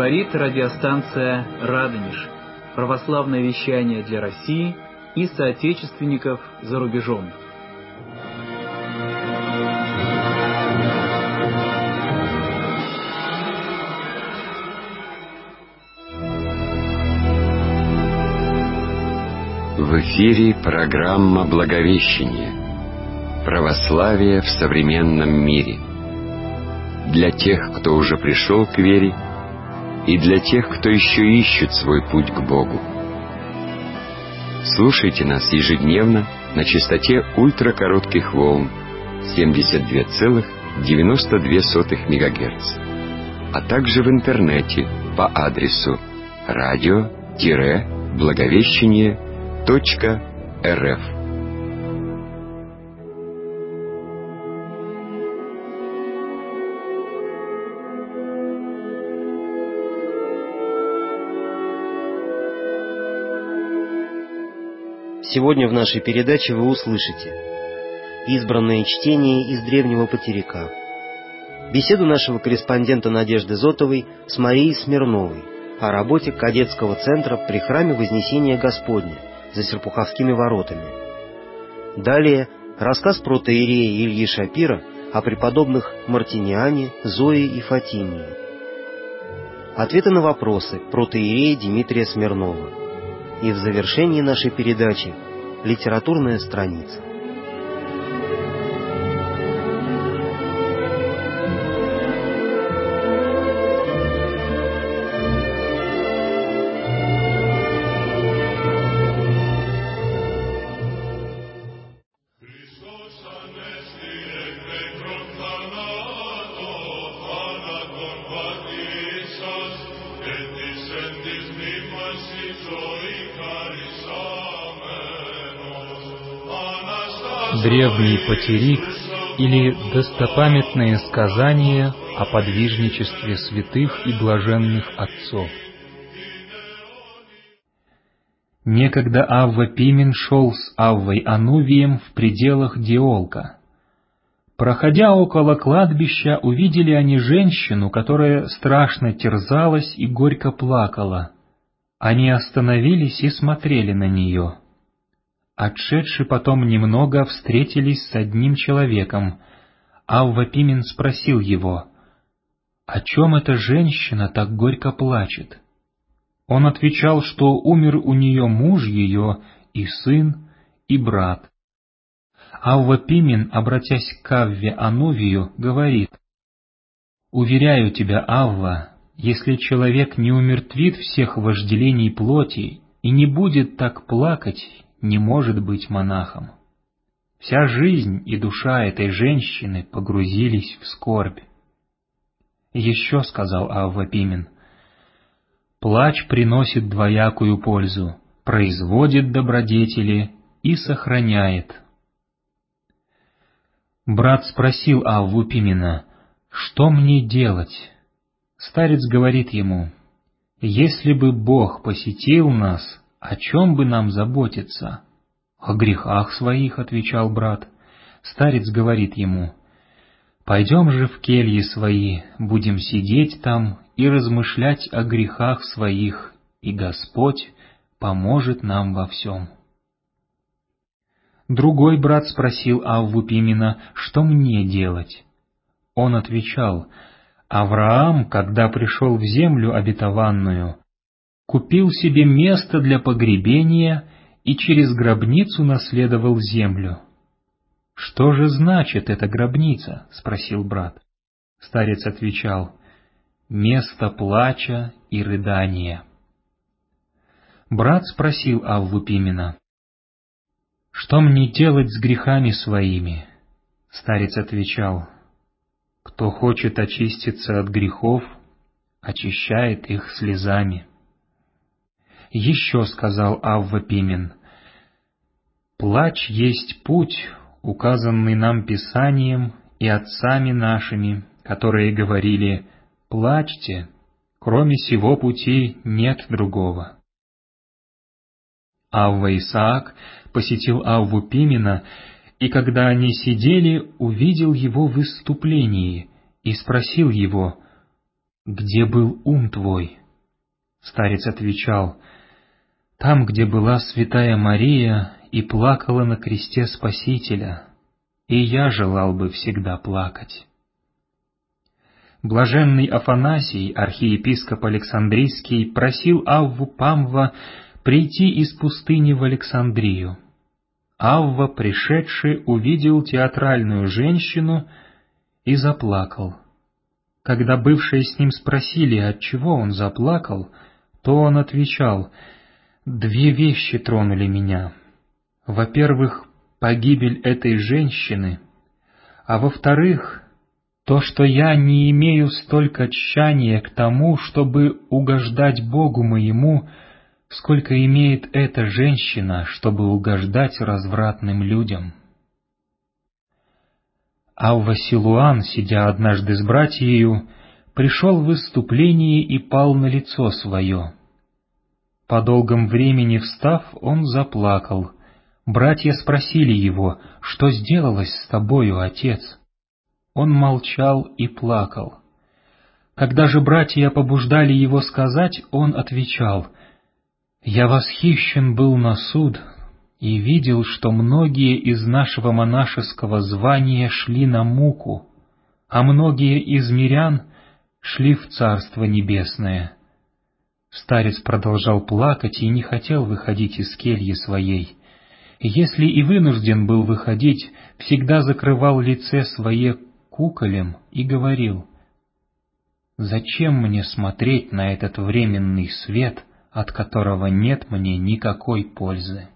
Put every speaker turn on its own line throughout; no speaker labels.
Говорит радиостанция «Радонеж». Православное вещание для России и соотечественников за рубежом.
В эфире программа «Благовещение. Православие в современном мире». Для тех, кто уже пришел к вере, и для тех, кто еще ищет свой путь к Богу. Слушайте нас ежедневно на частоте ультракоротких волн 72,92 МГц, а также в интернете по адресу radio-благовещение.рф.
Сегодня в нашей передаче вы услышите избранное чтение из древнего потеряка, беседу нашего корреспондента Надежды Зотовой с Марией Смирновой о работе кадетского центра при храме Вознесения Господня за Серпуховскими воротами. Далее рассказ протоиерея Ильи Шапира о преподобных Мартиниане, Зое и Фатимии. Ответы на вопросы протоиерея Дмитрия Смирнова. И в завершении нашей передачи литературная страница.
Древний потерик или достопамятные сказания о подвижничестве святых и блаженных отцов. Некогда Авва Пимен шел с Аввой Анувием в пределах Диолка. Проходя около кладбища, увидели они женщину, которая страшно терзалась и горько плакала. Они остановились и смотрели на нее. Отшедши потом немного, встретились с одним человеком. Авва Пимен спросил его: «О чем эта женщина так горько плачет?» Он отвечал, что умер у нее муж ее, и сын, и брат. Авва Пимен, обратясь к Авве Анувию, говорит: «Уверяю тебя, Авва, если человек не умертвит всех вожделений плоти и не будет так плакать, не может быть монахом». Вся жизнь и душа этой женщины погрузились в скорбь. Еще сказал Авва Пимен: «Плач приносит двоякую пользу, производит добродетели и сохраняет». Брат спросил Авву Пимена: «Что мне делать?» Старец говорит ему: «Если бы Бог посетил нас, о чем бы нам заботиться?» «О грехах своих», — отвечал брат. Старец говорит ему: «Пойдем же в кельи свои, будем сидеть там и размышлять о грехах своих, и Господь поможет нам во всем». Другой брат спросил Авву Пимена: «Что мне делать?» Он отвечал: «Авраам, когда пришел в землю обетованную, купил себе место для погребения и через гробницу наследовал землю». «Что же значит эта гробница?» — спросил брат. Старец отвечал: «Место плача и рыдания». Брат спросил Авву Пимена: «Что мне делать с грехами своими?» Старец отвечал: «Кто хочет очиститься от грехов, очищает их слезами». Еще сказал Авва Пимен: «Плач есть путь, указанный нам Писанием и отцами нашими, которые говорили: плачьте, кроме сего пути нет другого». Авва Исаак посетил Авву Пимена, и когда они сидели, увидел его в исступлении и спросил его: где был ум твой?» Старец отвечал: «Там, где была святая Мария и плакала на кресте Спасителя, и я желал бы всегда плакать». Блаженный Афанасий, архиепископ Александрийский, просил Авву Памва прийти из пустыни в Александрию. Авва, пришедший, увидел театральную женщину и заплакал. Когда бывшие с ним спросили, отчего он заплакал, то он отвечал: «Две вещи тронули меня. Во-первых, погибель этой женщины, а во-вторых, то, что я не имею столько тщания к тому, чтобы угождать Богу моему, сколько имеет эта женщина, чтобы угождать развратным людям». Авва Силуан, сидя однажды с братьею, пришел в выступление и пал на лицо свое. По долгом времени встав, он заплакал. Братья спросили его: «Что сделалось с тобою, отец?» Он молчал и плакал. Когда же братья побуждали его сказать, он отвечал: «Я восхищен был на суд и видел, что многие из нашего монашеского звания шли на муку, а многие из мирян шли в Царство Небесное». Старец продолжал плакать и не хотел выходить из кельи своей. Если и вынужден был выходить, всегда закрывал лице свое куколем и говорил: «Зачем мне смотреть на этот временный свет, от которого нет мне никакой пользы?»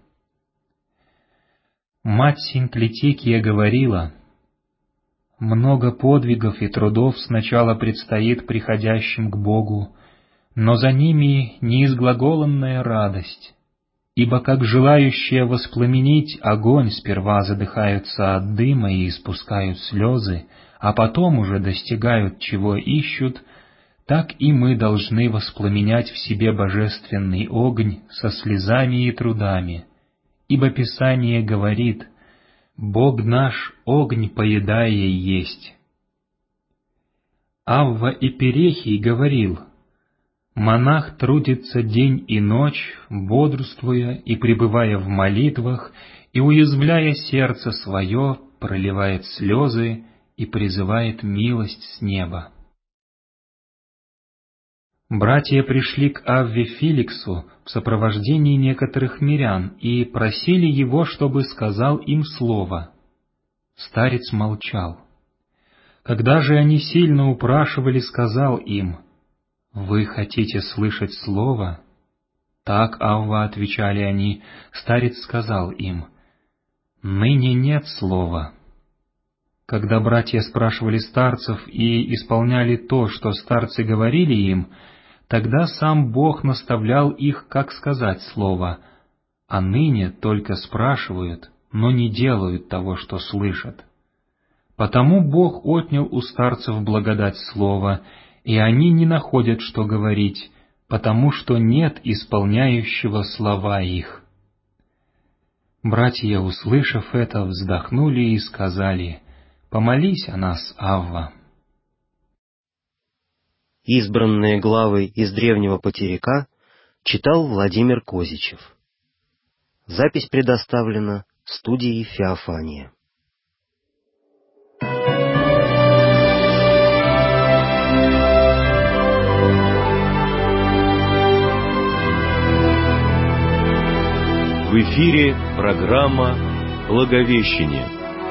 Мать Синклитикия говорила: «Много подвигов и трудов сначала предстоит приходящим к Богу, но за ними неизглаголанная радость, ибо как желающие воспламенить огонь сперва задыхаются от дыма и испускают слезы, а потом уже достигают, чего ищут, так и мы должны воспламенять в себе божественный огонь со слезами и трудами, ибо Писание говорит: «Бог наш огонь поедая есть». Авва Иперехий говорил: «Монах трудится день и ночь, бодрствуя и пребывая в молитвах, и, уязвляя сердце свое, проливает слезы и призывает милость с неба». Братья пришли к Авве Филиксу в сопровождении некоторых мирян и просили его, чтобы сказал им слово. Старец молчал. Когда же они сильно упрашивали, сказал им: «Вы хотите слышать слово?» «Так, Авва», — отвечали они. Старец сказал им: «Ныне нет слова». Когда братья спрашивали старцев и исполняли то, что старцы говорили им, тогда сам Бог наставлял их, как сказать слово, а ныне только спрашивают, но не делают того, что слышат. Потому Бог отнял у старцев благодать слова, и они не находят, что говорить, потому что нет исполняющего слова их. Братья, услышав это, вздохнули и сказали: «Помолись о нас, Авва».
Избранные главы из древнего потеряка читал Владимир Козичев. Запись предоставлена студией Феофания.
В эфире программа «Благовещение».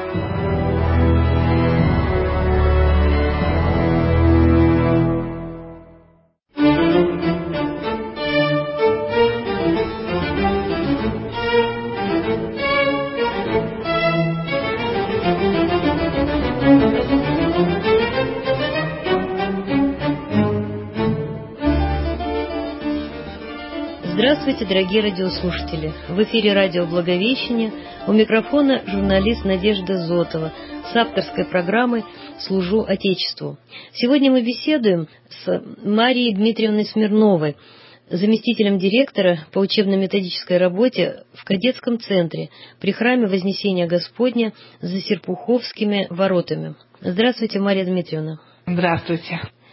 Здравствуйте, дорогие радиослушатели! В эфире радио «Благовещение», у микрофона журналист Надежда Зотова с авторской программой «Служу Отечеству». Сегодня мы беседуем с Марией Дмитриевной Смирновой, заместителем директора по учебно-методической работе в кадетском центре при храме Вознесения Господня за Серпуховскими воротами. Здравствуйте, Мария Дмитриевна.
Здравствуйте.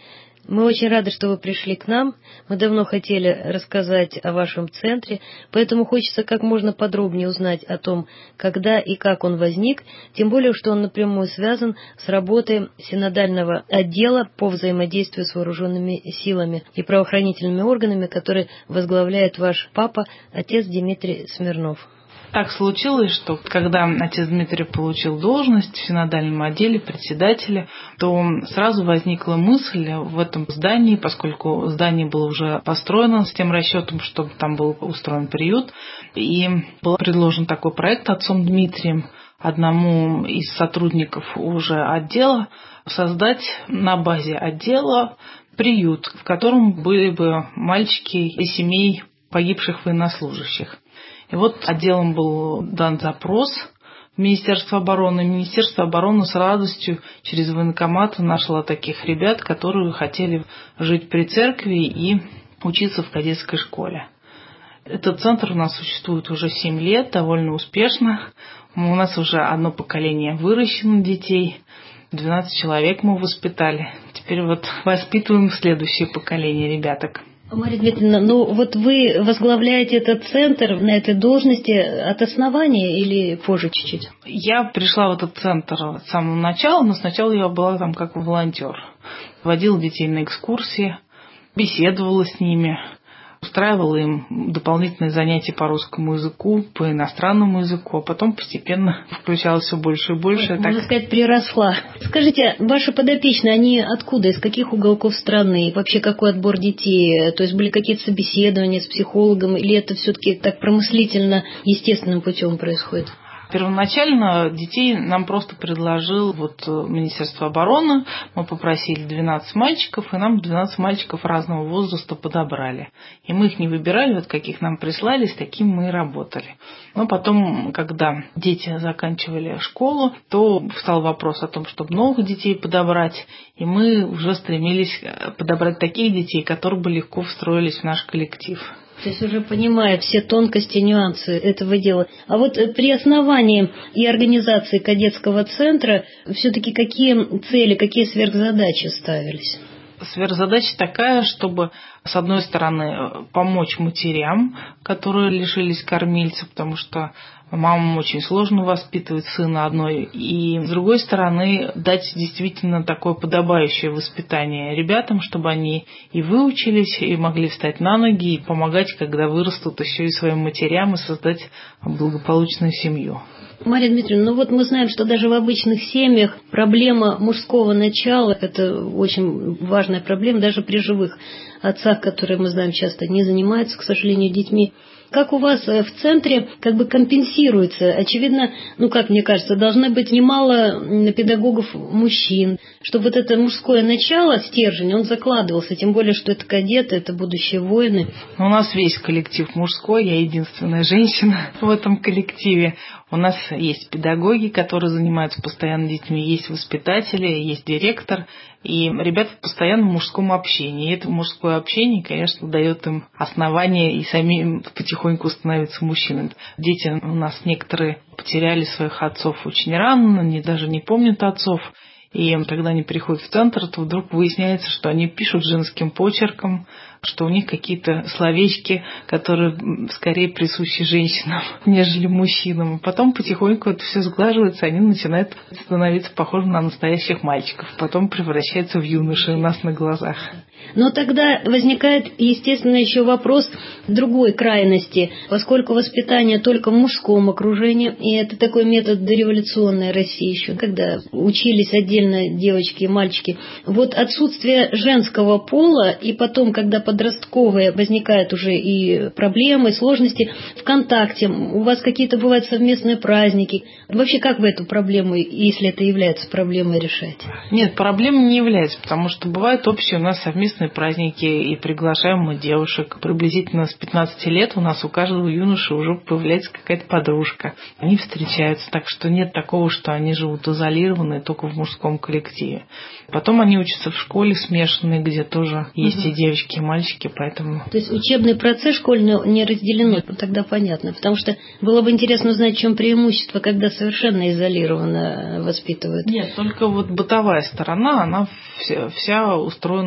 Мы очень рады, что вы пришли к нам. Мы давно хотели рассказать о вашем центре, поэтому хочется как можно подробнее узнать о том, когда и как он возник, тем более, что он напрямую связан с работой синодального отдела по взаимодействию с вооруженными силами и правоохранительными органами, который возглавляет ваш папа, отец Дмитрий Смирнов.
Так случилось, что когда отец Дмитрий получил должность в синодальном отделе председателя, то сразу возникла мысль в этом здании, поскольку здание было уже построено с тем расчетом, чтобы там был устроен приют, и был предложен такой проект отцом Дмитрием одному из сотрудников уже отдела создать на базе отдела приют, в котором были бы мальчики из семей погибших военнослужащих. И вот отделом был дан запрос в Министерство обороны. Министерство обороны с радостью через военкомат нашло таких ребят, которые хотели жить при церкви и учиться в кадетской школе. Этот центр у нас существует уже 7 лет, довольно успешно. У нас уже одно поколение выращено детей, 12 человек мы воспитали. Теперь вот воспитываем следующее поколение ребяток.
Мария Дмитриевна, вот вы возглавляете этот центр на этой должности от основания или позже чуть-чуть?
Я пришла в этот центр с самого начала, но сначала я была там как волонтер. Водила детей на экскурсии, беседовала с ними, устраивала им дополнительные занятия по русскому языку, по иностранному языку, а потом постепенно включалась все больше и больше.
Можно сказать, приросла. Скажите, ваши подопечные, они откуда, из каких уголков страны? Вообще, какой отбор детей? То есть были какие-то собеседования с психологом, или это все-таки так промыслительно, естественным путем происходит?
Первоначально детей нам просто предложил Министерство обороны. Мы попросили 12 мальчиков, и нам 12 мальчиков разного возраста подобрали. И мы их не выбирали, каких нам прислали, с таким мы и работали. Но потом, когда дети заканчивали школу, то встал вопрос о том, чтобы новых детей подобрать. И мы уже стремились подобрать таких детей, которые бы легко встроились в наш коллектив.
То есть уже понимая все тонкости, нюансы этого дела. А вот при основании и организации кадетского центра все-таки какие цели, какие сверхзадачи ставились?
Сверхзадача такая, чтобы, с одной стороны, помочь матерям, которые лишились кормильца, потому что мамам очень сложно воспитывать сына одной, и, с другой стороны, дать действительно такое подобающее воспитание ребятам, чтобы они и выучились, и могли встать на ноги, и помогать, когда вырастут, еще и своим матерям, и создать благополучную семью.
Мария Дмитриевна, мы знаем, что даже в обычных семьях проблема мужского начала – это очень важная проблема, даже при живых отцах, которые, мы знаем, часто не занимаются, к сожалению, детьми. Как у вас в центре компенсируется? Очевидно, как мне кажется, должно быть немало педагогов мужчин, чтобы это мужское начало, стержень, он закладывался, тем более, что это кадеты, это будущие воины.
У нас весь коллектив мужской, я единственная женщина в этом коллективе. У нас есть педагоги, которые занимаются постоянно детьми, есть воспитатели, есть директор, и ребята в постоянном мужском общении. И это мужское общение, конечно, дает им основание и самим потихоньку становиться мужчинами. Дети у нас некоторые потеряли своих отцов очень рано, они даже не помнят отцов. И когда они приходят в центр, то вдруг выясняется, что они пишут женским почерком, что у них какие-то словечки, которые скорее присущи женщинам, нежели мужчинам. Потом потихоньку это все сглаживается, они начинают становиться похожи на настоящих мальчиков. Потом превращаются в юношей у нас на глазах.
Но тогда возникает, естественно, еще вопрос другой крайности, поскольку воспитание только в мужском окружении, и это такой метод дореволюционной России еще, когда учились отдельно девочки и мальчики. Отсутствие женского пола, и потом, когда подростковые возникают уже и проблемы, и сложности в контакте, у вас какие-то бывают совместные праздники. Вообще, как вы эту проблему, если это является проблемой, решаете?
Нет, проблемой не является, потому что бывают общие у нас совместные праздники, и приглашаем мы девушек. Приблизительно с 15 лет у нас у каждого юноши уже появляется какая-то подружка. Они встречаются, так что нет такого, что они живут изолированные только в мужском коллективе. Потом они учатся в школе смешанной, где тоже есть и девочки, и мальчики, поэтому...
То есть учебный процесс школьный не разделено, тогда понятно. Потому что было бы интересно узнать, в чем преимущество, когда совершенно изолированно воспитывают.
Нет, только бытовая сторона, она вся устроена мужчинами.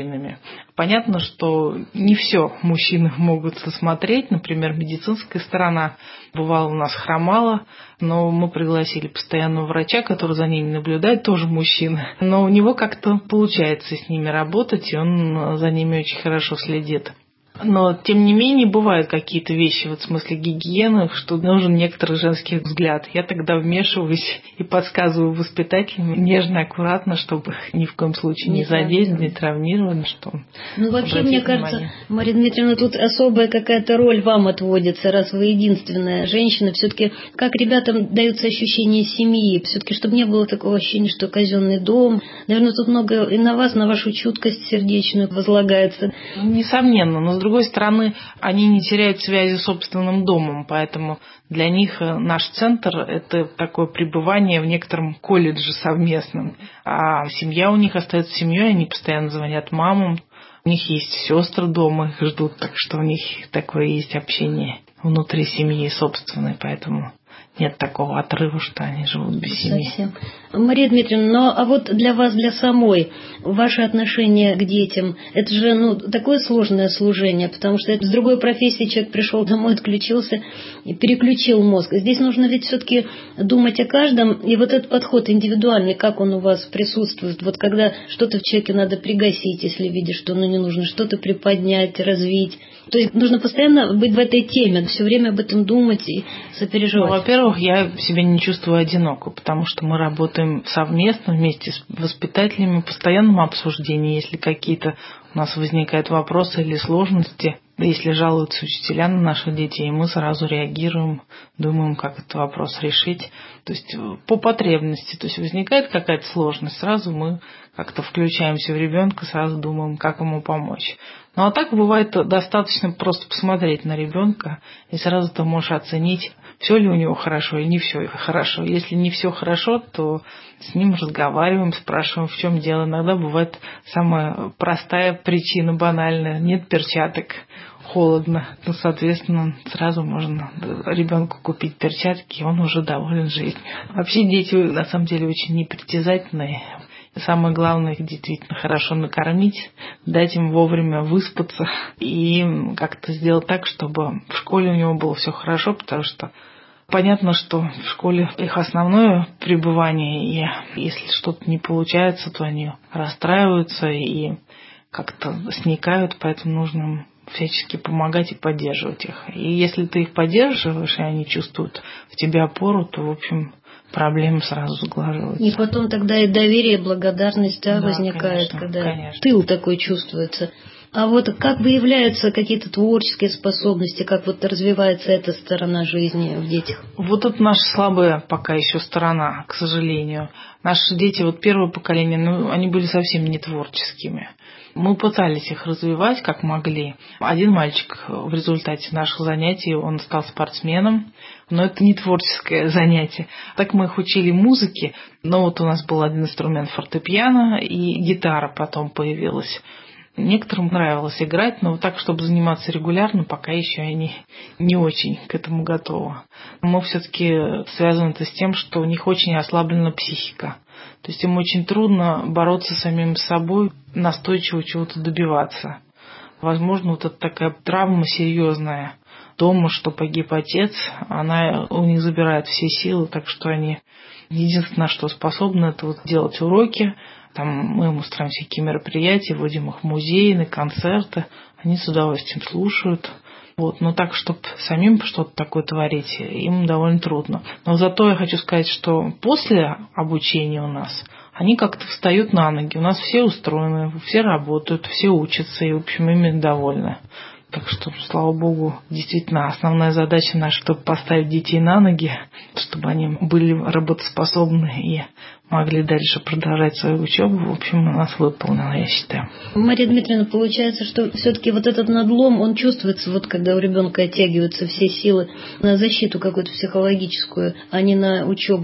мужчинами. Понятно, что не все мужчины могут смотреть, например, медицинская сторона. Бывало, у нас хромала, но мы пригласили постоянного врача, который за ними наблюдает, тоже мужчина. Но у него как-то получается с ними работать, и он за ними очень хорошо следит. Но, тем не менее, бывают какие-то вещи, в смысле гигиены, что нужен некоторый женский взгляд. Я тогда вмешиваюсь и подсказываю воспитателям нежно, аккуратно, чтобы ни в коем случае не задеть, не травмировать. Что
вообще, мне кажется, Мария Дмитриевна, тут особая какая-то роль вам отводится, раз вы единственная женщина. Все-таки как ребятам дается ощущение семьи? Все-таки, чтобы не было такого ощущения, что казенный дом. Наверное, тут много и на вас, на вашу чуткость сердечную возлагается.
Несомненно, но с другой стороны, они не теряют связи с собственным домом, поэтому для них наш центр – это такое пребывание в некотором колледже совместном. А семья у них остается семьей, они постоянно звонят мамам, у них есть сестры дома, их ждут, так что у них такое есть общение внутри семьи собственной, поэтому нет такого отрыва, что они живут без семьи.
Совсем. Мария Дмитриевна, а вот для вас, для самой, ваше отношение к детям, это же такое сложное служение, потому что с другой профессии человек пришел домой, отключился и переключил мозг. Здесь нужно ведь все-таки думать о каждом, и вот этот подход индивидуальный, как он у вас присутствует, вот когда что-то в человеке надо пригасить, если видишь, что не нужно, что-то приподнять, развить. То есть нужно постоянно быть в этой теме, все время об этом думать и сопереживать.
Во-первых, я себя не чувствую одиноко, потому что мы работаем совместно вместе с воспитателями в постоянном обсуждении. Если какие-то у нас возникают вопросы или сложности, если жалуются учителя на наших детей, мы сразу реагируем, думаем, как этот вопрос решить. То есть по потребности. То есть возникает какая-то сложность, сразу мы как-то включаемся в ребенка, сразу думаем, как ему помочь. Ну а так бывает достаточно просто посмотреть на ребенка, и сразу ты можешь оценить, все ли у него хорошо или не все хорошо. Если не все хорошо, то с ним разговариваем, спрашиваем, в чем дело. Иногда бывает самая простая причина, банальная: нет перчаток, холодно. Ну, соответственно, сразу можно ребенку купить перчатки, и он уже доволен жизнью. Вообще дети на самом деле очень непритязательные. Самое главное их действительно хорошо накормить, дать им вовремя выспаться и как-то сделать так, чтобы в школе у него было все хорошо, потому что понятно, что в школе их основное пребывание, и если что-то не получается, то они расстраиваются и как-то сникают, поэтому нужно им всячески помогать и поддерживать их. И если ты их поддерживаешь, и они чувствуют в тебе опору, то, в общем, проблемы сразу сглаживаются.
И потом тогда и доверие, и благодарность возникает, конечно, когда тыл такой чувствуется. А вот как выявляются какие-то творческие способности, как вот развивается эта сторона жизни в детях?
Вот это наша слабая пока еще сторона, к сожалению. Наши дети, вот первое поколение, они были совсем не творческими. Мы пытались их развивать, как могли. Один мальчик в результате наших занятий, он стал спортсменом, но это не творческое занятие. Так мы их учили музыке, но вот у нас был один инструмент фортепиано, и гитара потом появилась. Некоторым нравилось играть, но так, чтобы заниматься регулярно, пока еще они не очень к этому готовы. Мы все-таки связаны это с тем, что у них очень ослаблена психика. То есть им очень трудно бороться с самим собой, настойчиво чего-то добиваться. Возможно, вот это такая травма серьезная дома, что погиб отец, она у них забирает все силы, так что они единственное, на что способны, это вот делать уроки. Там мы им устраиваем всякие мероприятия, водим их в музеи, на концерты. Они с удовольствием слушают. Но так, чтобы самим что-то такое творить, им довольно трудно. Но зато я хочу сказать, что после обучения у нас они как-то встают на ноги. У нас все устроены, все работают, все учатся, и, в общем, ими довольны. Так что, слава богу, действительно, основная задача наша, чтобы поставить детей на ноги, чтобы они были работоспособны и могли дальше продолжать свою учебу. В общем, у нас выполнено, я считаю.
Мария Дмитриевна, получается, что все-таки вот этот надлом, он чувствуется, вот когда у ребенка оттягиваются все силы на защиту какую-то психологическую, а не на учебу.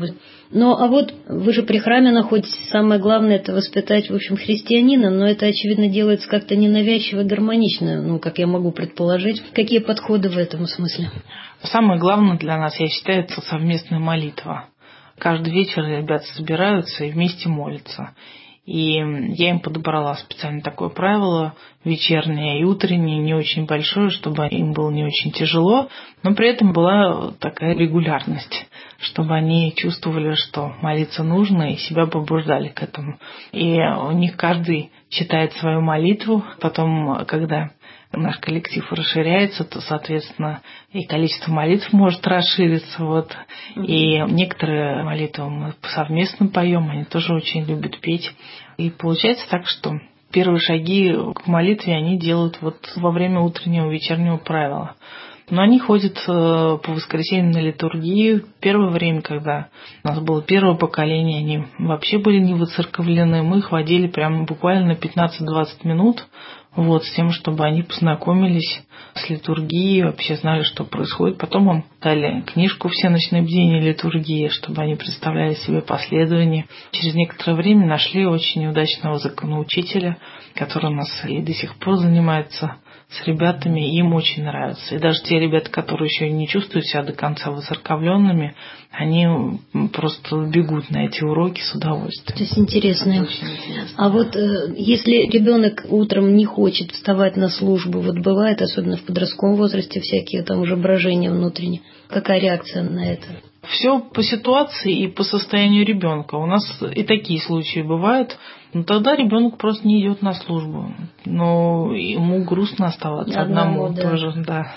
А вот вы же при храме находитесь, самое главное это воспитать, в общем, христианина, но это, очевидно, делается как-то ненавязчиво, гармонично, как я могу предположить. Какие подходы в этом смысле?
Самое главное для нас, я считаю, это совместная молитва. Каждый вечер ребята собираются и вместе молятся. И я им подобрала специально такое правило, вечернее и утреннее, не очень большое, чтобы им было не очень тяжело, но при этом была такая регулярность, чтобы они чувствовали, что молиться нужно, и себя побуждали к этому. И у них каждый читает свою молитву, потом, когда наш коллектив расширяется, то, соответственно, и количество молитв может расшириться. Вот. И некоторые молитвы мы совместно поем, они тоже очень любят петь. И получается так, что первые шаги к молитве они делают вот во время утреннего, вечернего правила. Но они ходят по воскресеньям на литургию. Первое время, когда у нас было первое поколение, они вообще были не выцерковлены. Мы их водили прямо буквально на 15-20 минут, вот, с тем, чтобы они познакомились с литургией, вообще знали, что происходит. Потом им дали книжку «Всеночное бдение литургии», чтобы они представляли себе последование. Через некоторое время нашли очень удачного законоучителя, который у нас и до сих пор занимается с ребятами, им очень нравится. И даже те ребята, которые еще не чувствуют себя до конца воцерковленными, они просто бегут на эти уроки с удовольствием.
То есть интересно.
Очень интересно.
А вот если ребенок утром не хочет вставать на службу, вот бывает, особенно в подростковом возрасте, всякие там уже брожения внутренние, какая реакция на это?
Все по ситуации и по состоянию ребенка. У нас и такие случаи бывают. Но тогда ребенок просто не идет на службу. Но ему грустно оставаться одному
да.
тоже, да.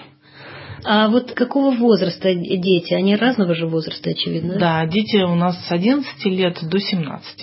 А вот какого возраста дети? Они разного же возраста, очевидно?
Да, дети у нас с 11 лет до 17.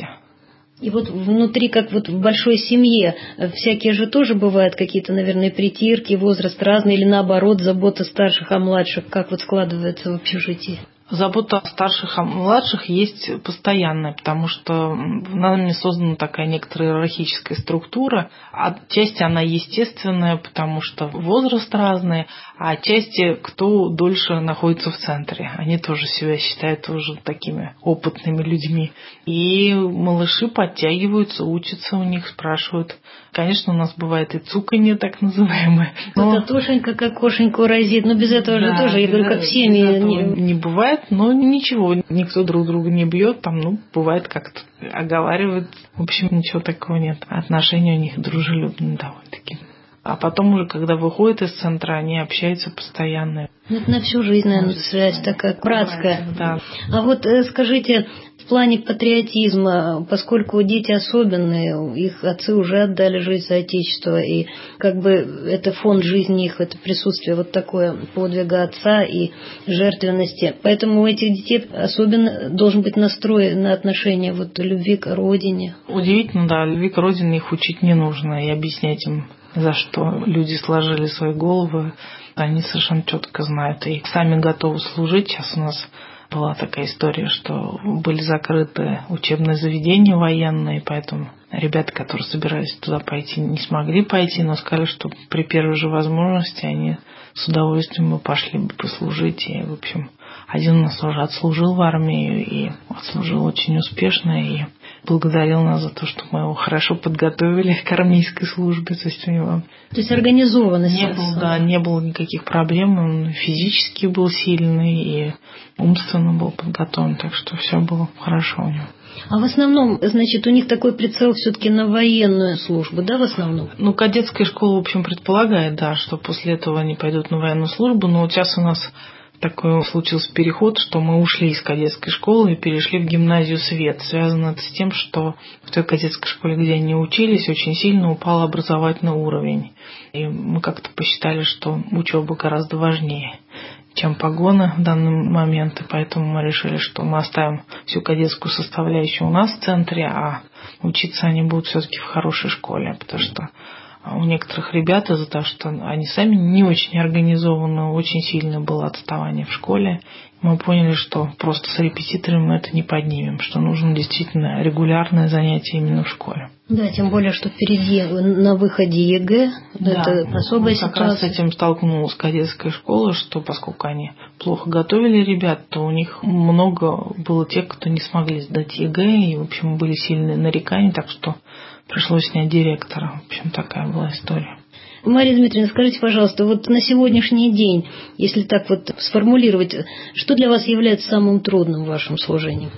И вот внутри, как вот в большой семье, всякие же тоже бывают какие-то, наверное, притирки, возраст разный, или наоборот, забота старших о младших, как вот складывается в общежитии?
Забота о старших, о младших есть постоянная, потому что нами создана такая некоторая иерархическая структура. Отчасти она естественная, потому что возраст разный, а отчасти кто дольше находится в центре. Они тоже себя считают уже такими опытными людьми. И малыши подтягиваются, учатся у них, спрашивают. Конечно, у нас бывает и цуканье так называемое.
Это Тошенька как кошеньку разит, но без этого же тоже, я говорю, как в семье.
Не бывает, но ничего, никто друг друга не бьет, там, бывает как-то оговаривают. В общем, ничего такого нет. Отношения у них дружелюбные довольно-таки. А потом уже, когда выходят из центра, они общаются постоянно.
Это на всю жизнь, наверное, связь такая братская.
Да.
А вот скажите, в плане патриотизма, поскольку дети особенные, их отцы уже отдали жизнь за Отечество, и как бы это фонд жизни их, это присутствие вот такое подвига отца и жертвенности. Поэтому у этих детей особенно должен быть настрой на отношение вот любви к родине.
Удивительно, да, любви к родине их учить не нужно и объяснять им, за что люди сложили свои головы. Они совершенно четко знают и сами готовы служить. Сейчас у нас была такая история, что были закрыты учебные заведения военные, поэтому ребята, которые собирались туда пойти, не смогли пойти, но сказали, что при первой же возможности они с удовольствием бы пошли бы послужить. И, в общем, один у нас уже отслужил в армии и отслужил очень успешно и благодарил нас за то, что мы его хорошо подготовили к армейской службе. То есть у него
организованность.
Не было никаких проблем. Он физически был сильный и умственно был подготовлен, так что все было хорошо у него.
А в основном, значит, у них такой прицел все-таки на военную службу, да, в основном?
Кадетская школа, в общем, предполагает, да, что после этого они пойдут на военную службу, но вот сейчас у нас такой случился переход, что мы ушли из кадетской школы и перешли в гимназию «Свет». Связано это с тем, что в той кадетской школе, где они учились, очень сильно упал образовательный уровень. И мы как-то посчитали, что учеба гораздо важнее, чем погоны в данный момент. И поэтому мы решили, что мы оставим всю кадетскую составляющую у нас в центре, а учиться они будут все-таки в хорошей школе, потому что у некоторых ребят из-за того, что они сами не очень организованы, очень сильно было отставание в школе. Мы поняли, что просто с репетиторами мы это не поднимем, что нужно действительно регулярное занятие именно в школе.
Да, тем более, что впереди на выходе ЕГЭ, да, это особая ситуация.
Как раз с этим столкнулась кадетская школа, что поскольку они плохо готовили ребят, то у них много было тех, кто не смогли сдать ЕГЭ, и, в общем, были сильные нарекания, так что пришлось снять директора. В общем, такая была история.
Мария Дмитриевна, скажите, пожалуйста, вот на сегодняшний день, если так вот сформулировать, что для вас является самым трудным в вашем служении?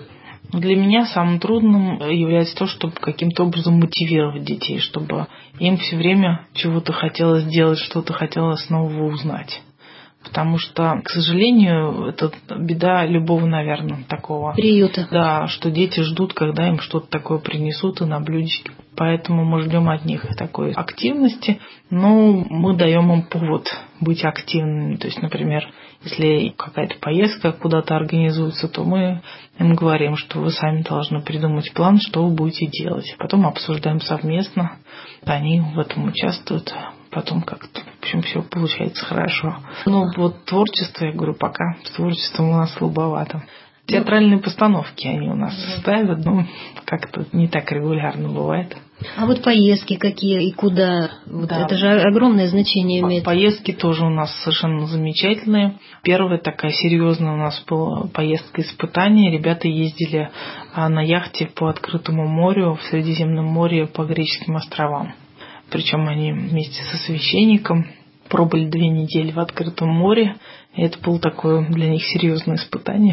Для меня самым трудным является то, чтобы каким-то образом мотивировать детей, чтобы им все время чего-то хотелось сделать, что-то хотелось нового узнать. Потому что, к сожалению, это беда любого, наверное, такого
приюта.
Да, что дети ждут, когда им что-то такое принесут и на блюдечке. Поэтому мы ждем от них такой активности, но мы даем им повод быть активными. То есть, например, если какая-то поездка куда-то организуется, то мы им говорим, что вы сами должны придумать план, что вы будете делать. Потом обсуждаем совместно, они в этом участвуют. Потом как-то, в общем, все получается хорошо. Ну, вот творчество, я говорю, пока с творчеством у нас слабовато. Театральные постановки они у нас ставят, но как-то не так регулярно бывает.
А вот поездки какие и куда? Вот это же огромное значение имеет.
Поездки тоже у нас совершенно замечательные. Первая такая серьезная у нас была поездка испытания. Ребята ездили на яхте по открытому морю, в Средиземном море по греческим островам. Причем они вместе со священником пробыли 2 недели в открытом море. И это было такое для них серьезное испытание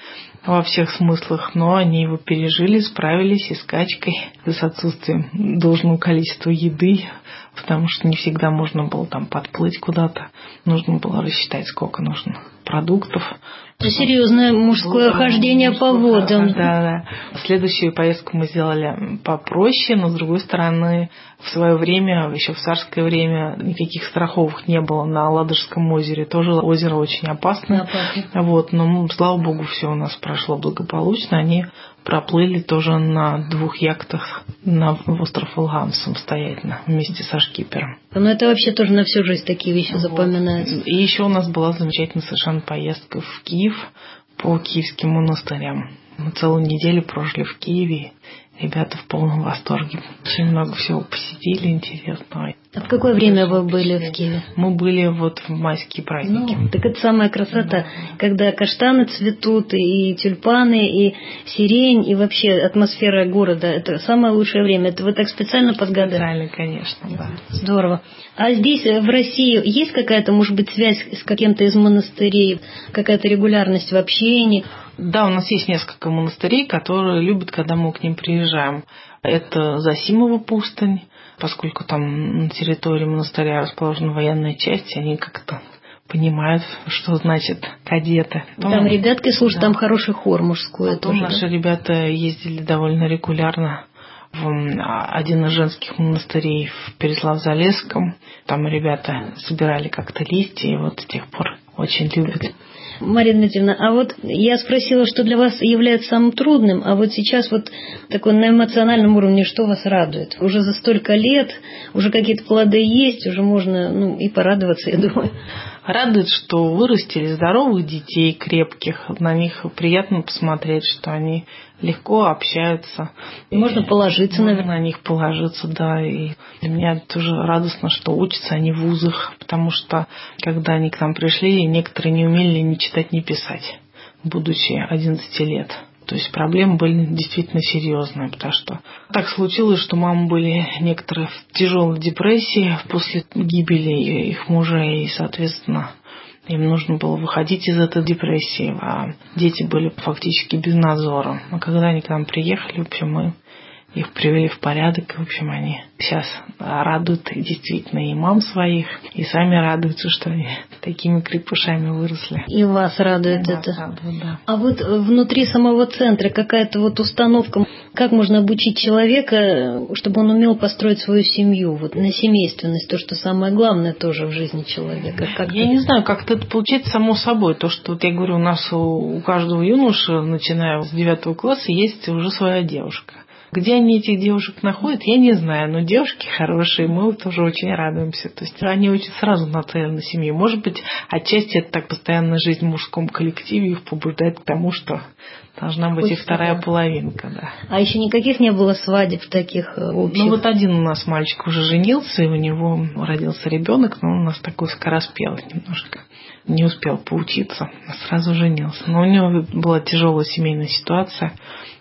во всех смыслах. Но они его пережили, справились и с качкой, и с отсутствием должного количества еды, потому что не всегда можно было там подплыть куда-то. Нужно было рассчитать, сколько нужно продуктов.
Это серьезное мужское хождение по водам.
Да. Следующую поездку мы сделали попроще, но с другой стороны, в свое время, еще в царское время, никаких страховок не было на Ладожском озере. Тоже озеро очень опасное. Вот, но, слава богу, все у нас прошло благополучно. Они проплыли тоже на 2 яхтах на остров Илгам самостоятельно вместе со шкипером.
Но это вообще тоже на всю жизнь такие вещи запоминаются.
И еще у нас была замечательная совершенно поездка в Киев по киевским монастырям. Мы целую неделю прожили в Киеве. Ребята в полном восторге. Очень много всего посетили интересного.
А в какое время вы были в Киеве?
Мы были вот в майские праздники.
Так это самая красота, когда каштаны цветут, и тюльпаны, и сирень, и вообще атмосфера города. Это самое лучшее время. Это вы так специально подгадали?
Специально, конечно, да.
Здорово. А здесь, в России, есть какая-то, может быть, связь с каким-то из монастырей, какая-то регулярность в общении?
Да, у нас есть несколько монастырей, которые любят, когда мы к ним приезжаем. Это Зосимова пустынь, поскольку там на территории монастыря расположена военная часть, они как-то понимают, что значит кадеты.
Там ребятки слушают, там хороший хор мужской.
Потом наши ребята ездили довольно регулярно в один из женских монастырей в Переслав-Залесском. Там ребята собирали как-то листья, и вот с тех пор очень любят.
Мария Дмитриевна, а вот я спросила, что для вас является самым трудным, а вот сейчас вот такой на эмоциональном уровне, что вас радует? Уже за столько лет, уже какие-то плоды есть, уже можно и порадоваться, я думаю.
Радует, что вырастили здоровых детей, крепких. На них приятно посмотреть, что они легко общаются.
Можно положиться, наверное.
На них положиться, да. И для меня тоже радостно, что учатся они в вузах, потому что, когда они к нам пришли, некоторые не умели ни читать, ни писать, будучи 11 лет. То есть проблемы были действительно серьезные, потому что так случилось, что мамы были некоторые в тяжелой депрессии после гибели их мужей, и, соответственно, им нужно было выходить из этой депрессии, а дети были фактически без надзора. А когда они к нам приехали, в общем, мы их привели в порядок, и, в общем, они сейчас радуют действительно и мам своих, и сами радуются, что они такими крепышами выросли.
И вас радует это.
Радует, да.
А вот внутри самого центра какая-то вот установка, как можно обучить человека, чтобы он умел построить свою семью, вот на семейственность, то, что самое главное тоже в жизни человека.
Я не знаю, как-то это получается само собой. То, что, вот я говорю, у нас у каждого юноши, начиная с 9 класса, есть уже своя девушка. Где они этих девушек находят, я не знаю, но девушки хорошие, мы тоже очень радуемся. То есть они очень сразу нацелены на семью. Может быть, отчасти это так постоянная жизнь в мужском коллективе их побуждает к тому, что должна быть и вторая половинка. Да.
А еще никаких не было свадеб таких общих?
Ну вот один у нас мальчик уже женился, и у него родился ребенок, но он у нас такой скороспелый немножко. Не успел поучиться, сразу женился. Но у него была тяжелая семейная ситуация.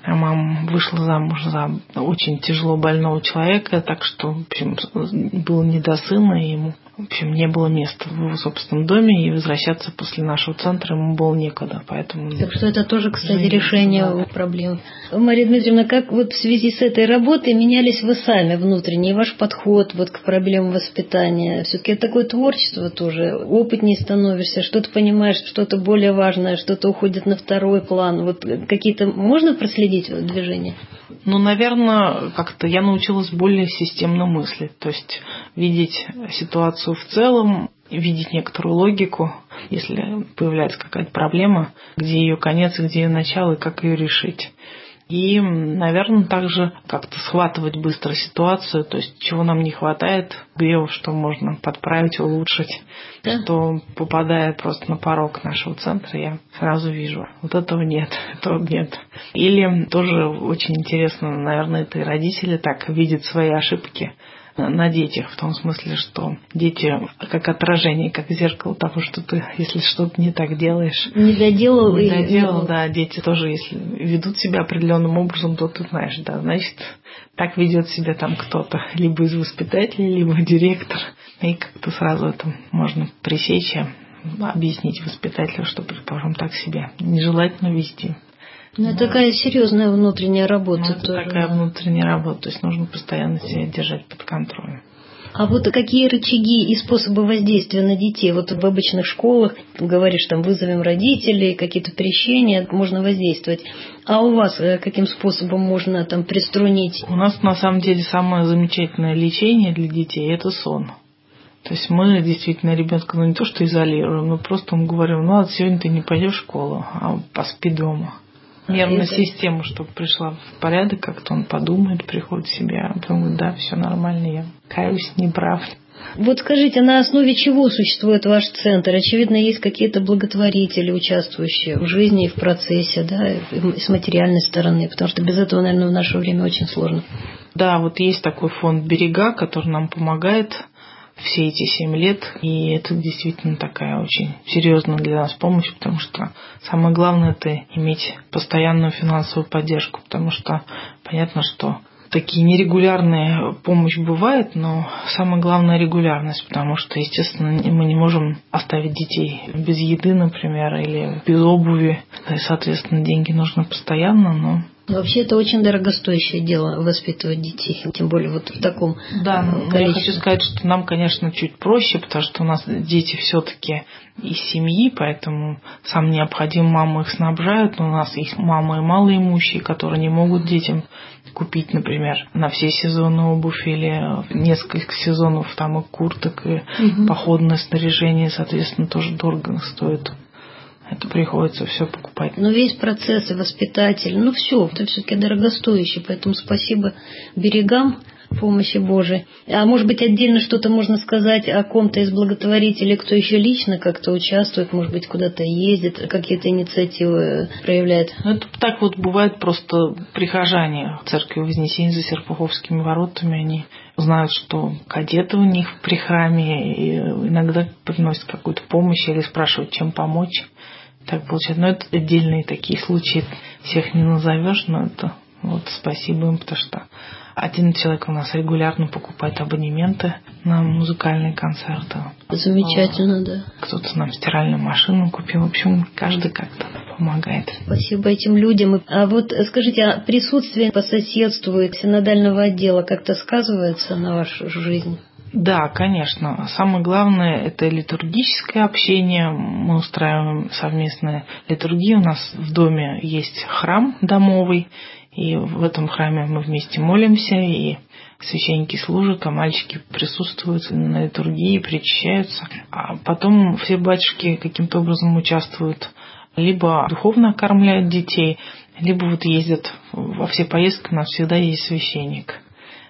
Мама вышла замуж за очень тяжело больного человека, так что, в общем, было не до сына, и ему, в общем, не было места в его собственном доме, и возвращаться после нашего центра ему было некуда, поэтому...
Так что это тоже, кстати, решение проблем. Мария Дмитриевна, как вот в связи с этой работой менялись вы сами внутренне, ваш подход вот к проблемам воспитания? Все-таки это такое творчество тоже, опытнее становишься, что-то понимаешь, что-то более важное, что-то уходит на второй план. Вот какие-то можно проследить движения?
Ну, наверное, как-то я научилась более системно мыслить, то есть видеть ситуацию в целом, видеть некоторую логику, если появляется какая-то проблема, где ее конец, где ее начало и как ее решить. И, наверное, также как-то схватывать быстро ситуацию, то есть чего нам не хватает, где что можно подправить, улучшить, что попадая просто на порог нашего центра, я сразу вижу, вот этого нет, этого нет. Или тоже очень интересно, наверное, это и родители так видят свои ошибки на детях, в том смысле, что дети как отражение, как зеркало того, что ты, если что-то не так делаешь.
Не доделал,
да, дети тоже, если ведут себя определенным образом, то ты знаешь, да, значит, так ведет себя там кто-то, либо из воспитателей, либо директор, и как-то сразу это можно пресечь, объяснить воспитателю, что, предположим, так себя нежелательно вести.
Ну, это такая серьезная внутренняя работа.
Это такая внутренняя работа, то есть нужно постоянно себя держать под контролем.
А вот какие рычаги и способы воздействия на детей? Вот в обычных школах, говоришь, там вызовем родителей, какие-то прещения, можно воздействовать. А у вас каким способом можно там приструнить?
У нас на самом деле самое замечательное лечение для детей – это сон. То есть мы действительно ребенка, не то что изолируем, но просто ему говорим, сегодня ты не пойдешь в школу, а поспи дома. Нервную систему, чтобы пришла в порядок, как-то он подумает, приходит в себя, а потом говорит, да, все нормально, я каюсь, не прав.
Вот скажите, на основе чего существует ваш центр? Очевидно, есть какие-то благотворители, участвующие в жизни и в процессе, да, и с материальной стороны, потому что без этого, наверное, в наше время очень сложно.
Да, вот есть такой фонд «Берега», который нам помогает все эти 7 лет, и это действительно такая очень серьезная для нас помощь, потому что самое главное – это иметь постоянную финансовую поддержку, потому что понятно, что такие нерегулярные помощь бывает, но самое главное – регулярность, потому что, естественно, мы не можем оставить детей без еды, например, или без обуви, и, соответственно, деньги нужны постоянно, но...
Вообще это очень дорогостоящее дело воспитывать детей, тем более вот в таком количестве.
Да, я хочу сказать, что нам, конечно, чуть проще, потому что у нас дети все-таки из семьи, поэтому сам необходим, мамы их снабжают, но у нас есть мамы малоимущие, которые не могут детям купить, например, на все сезоны обувь или несколько сезонов там и курток, и походное снаряжение, соответственно, тоже дорого стоит. Это приходится все покупать.
Но весь процесс и воспитатель, все, это все-таки дорогостоящее, поэтому спасибо берегам помощи Божией. А может быть, отдельно что-то можно сказать о ком-то из благотворителей, кто еще лично как-то участвует, может быть, куда-то ездит, какие-то инициативы проявляет?
Это так вот бывает, просто прихожане в церкви Вознесения за Серпуховскими воротами, они знают, что кадеты у них при храме, и иногда приносят какую-то помощь или спрашивают, чем помочь. Так получается. Но это отдельные такие случаи, всех не назовешь, но это вот спасибо им, потому что один человек у нас регулярно покупает абонементы на музыкальные концерты.
Замечательно, да.
Кто-то нам стиральную машину купил. В общем, каждый как-то помогает.
Спасибо этим людям. А вот скажите, а присутствие по соседству синодального отдела как-то сказывается на вашу жизнь?
Да, конечно. Самое главное – это литургическое общение. Мы устраиваем совместные литургии. У нас в доме есть храм домовый, и в этом храме мы вместе молимся, и священники служат, а мальчики присутствуют на литургии, причащаются. А потом все батюшки каким-то образом участвуют, либо духовно окормляют детей, либо вот ездят во все поездки, у нас всегда есть священник.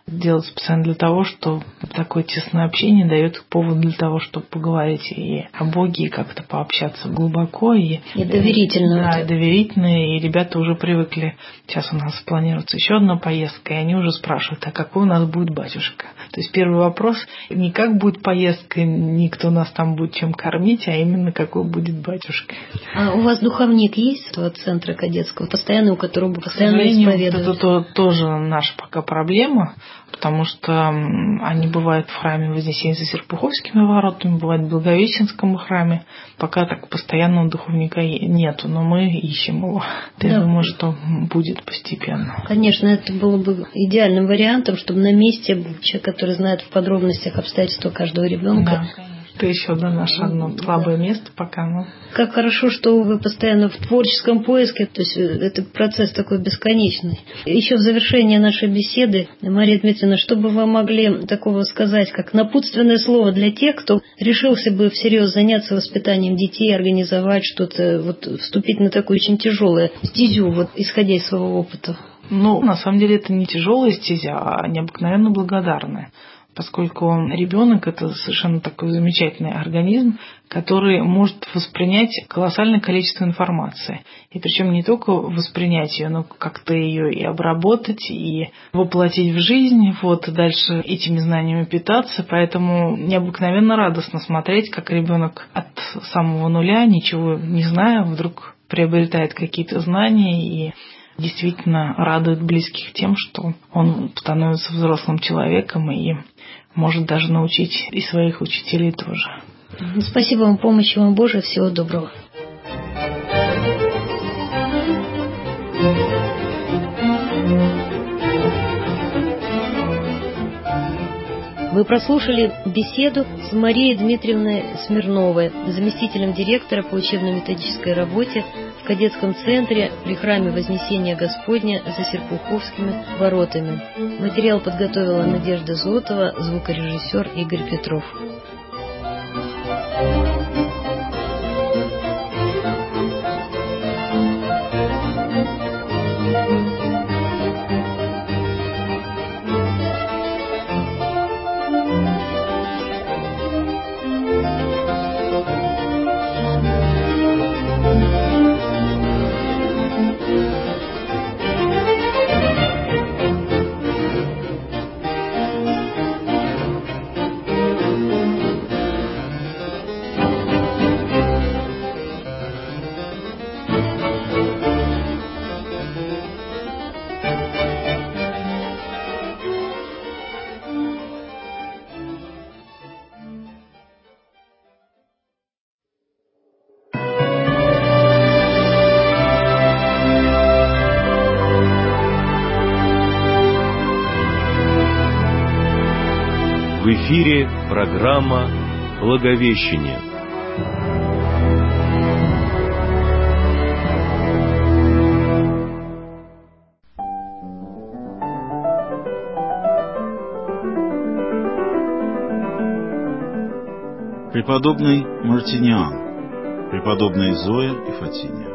делается специально для того, что такое тесное общение дает повод для того, чтобы поговорить и о Боге, и как-то пообщаться глубоко. И
доверительно.
Да, доверительно, и ребята уже привыкли. Сейчас у нас планируется еще одна поездка, и они уже спрашивают, а какой у нас будет батюшка? То есть первый вопрос не как будет поездка, не кто нас там будет чем кормить, а именно какой будет батюшка.
А у вас духовник есть этого центра кадетского, постоянно, у которого постоянно исповедуют?
Это тоже наша пока проблема, потому что они бывают в храме Вознесения за Серпуховскими воротами, бывают в Благовещенском храме. Пока так постоянного духовника нету, но мы ищем его. Я думаю, что будет постепенно.
Конечно, это было бы идеальным вариантом, чтобы на месте был человек, который знает в подробностях обстоятельства каждого ребенка.
Да, конечно. Это еще наше одно слабое место пока. Но...
Как хорошо, что вы постоянно в творческом поиске, то есть это процесс такой бесконечный. Еще в завершение нашей беседы, Мария Дмитриевна, что бы вы могли такого сказать, как напутственное слово для тех, кто решился бы всерьез заняться воспитанием детей, организовать что-то, вступить на такую очень тяжелую стезю, исходя из своего опыта?
На самом деле это не тяжелая стезя, а необыкновенно благодарная. Поскольку ребенок – это совершенно такой замечательный организм, который может воспринять колоссальное количество информации. И причем не только воспринять ее, но как-то ее и обработать, и воплотить в жизнь, дальше этими знаниями питаться. Поэтому необыкновенно радостно смотреть, как ребенок от самого нуля, ничего не зная, вдруг приобретает какие-то знания и действительно радует близких тем, что он становится взрослым человеком и может даже научить и своих учителей тоже.
Спасибо вам, помощи вам Божией, всего доброго. Вы прослушали беседу с Марией Дмитриевной Смирновой, заместителем директора по учебно-методической работе в кадетском центре при храме Вознесения Господня за Серпуховскими воротами. Материал подготовила Надежда Зотова, звукорежиссер Игорь Петров.
В эфире программа «Благовещение».
Преподобный Мартиниан, преподобные Зоя и Фатиния.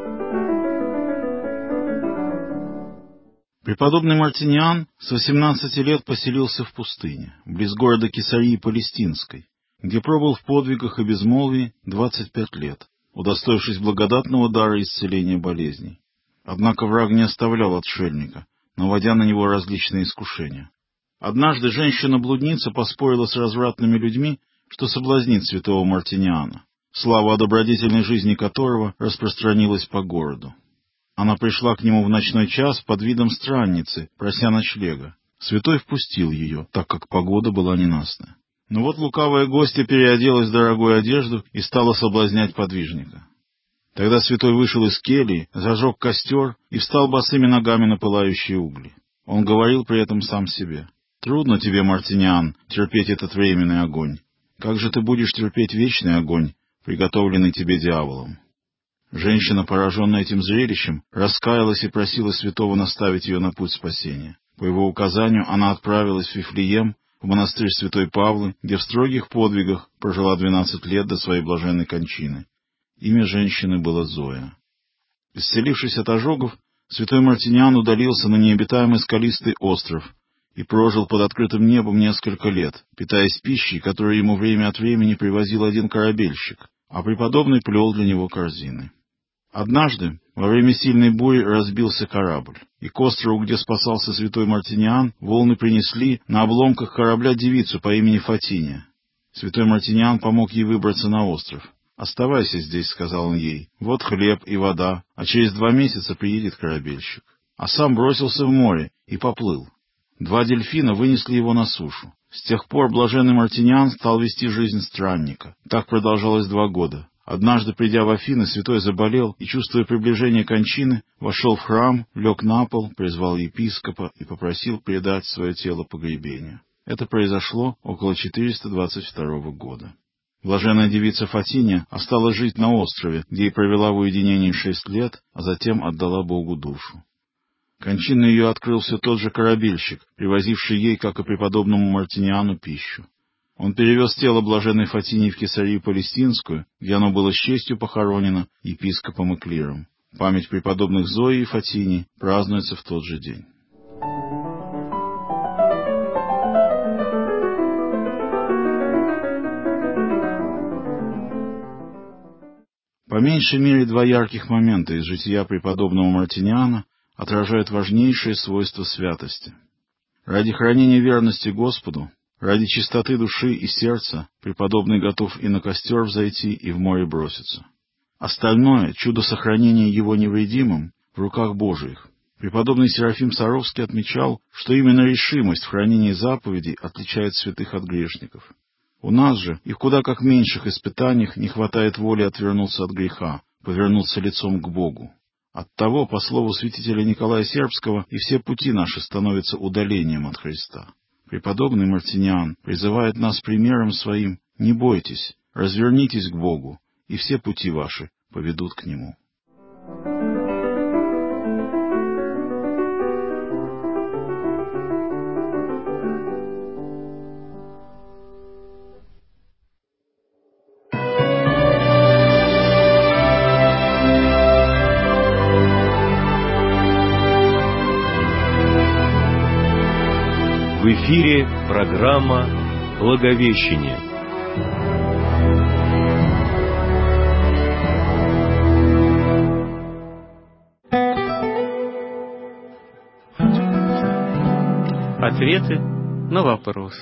Преподобный Мартиниан с 18 лет поселился в пустыне, близ города Кесарии Палестинской, где пробыл в подвигах и безмолвии 25 лет, удостоившись благодатного дара исцеления болезней. Однако враг не оставлял отшельника, наводя на него различные искушения. Однажды женщина-блудница поспорила с развратными людьми, что соблазнит святого Мартиниана, слава о добродетельной жизни которого распространилась по городу. Она пришла к нему в ночной час под видом странницы, прося ночлега. Святой впустил ее, так как погода была ненастная. Но лукавая гостья переоделась в дорогую одежду и стала соблазнять подвижника. Тогда святой вышел из кельи, зажег костер и встал босыми ногами на пылающие угли. Он говорил при этом сам себе: «Трудно тебе, Мартиниан, терпеть этот временный огонь. Как же ты будешь терпеть вечный огонь, приготовленный тебе дьяволом?» Женщина, пораженная этим зрелищем, раскаялась и просила святого наставить ее на путь спасения. По его указанию она отправилась в Вифлеем, в монастырь святой Павлы, где в строгих подвигах прожила 12 лет до своей блаженной кончины. Имя женщины было Зоя. Исцелившись от ожогов, святой Мартиниан удалился на необитаемый скалистый остров и прожил под открытым небом несколько лет, питаясь пищей, которую ему время от времени привозил один корабельщик, а преподобный плел для него корзины. Однажды, во время сильной бури, разбился корабль, и к острову, где спасался святой Мартиниан, волны принесли на обломках корабля девицу по имени Фатиния. Святой Мартиниан помог ей выбраться на остров. «Оставайся здесь», — сказал он ей, — «вот хлеб и вода, а через 2 месяца приедет корабельщик». А сам бросился в море и поплыл. 2 дельфина вынесли его на сушу. С тех пор блаженный Мартиниан стал вести жизнь странника. Так продолжалось 2 года. Однажды, придя в Афины, святой заболел и, чувствуя приближение кончины, вошел в храм, лег на пол, призвал епископа и попросил предать свое тело погребению. Это произошло около 422 года. Блаженная девица Фатиния осталась жить на острове, где и провела в уединении 6 лет, а затем отдала Богу душу. Кончину ее открыл все тот же корабельщик, привозивший ей, как и преподобному Мартиниану, пищу. Он перевез тело блаженной Фатинии в Кесарию Палестинскую, где оно было с честью похоронено епископом и клиром. Память преподобных Зои и Фатинии празднуется в тот же день. По меньшей мере 2 ярких момента из жития преподобного Мартиниана отражают важнейшие свойства святости. Ради хранения верности Господу, ради чистоты души и сердца, преподобный готов и на костер взойти, и в море броситься. Остальное, чудо сохранения его невредимым, в руках Божиих. Преподобный Серафим Саровский отмечал, что именно решимость в хранении заповедей отличает святых от грешников. У нас же и в куда как меньших испытаниях не хватает воли отвернуться от греха, повернуться лицом к Богу. Оттого, по слову святителя Николая Сербского, и все пути наши становятся удалением от Христа. Преподобный Мартиниан призывает нас примером своим: не бойтесь, развернитесь к Богу, и все пути ваши поведут к Нему.
В эфире программа «Благовещение».
Ответы на вопросы.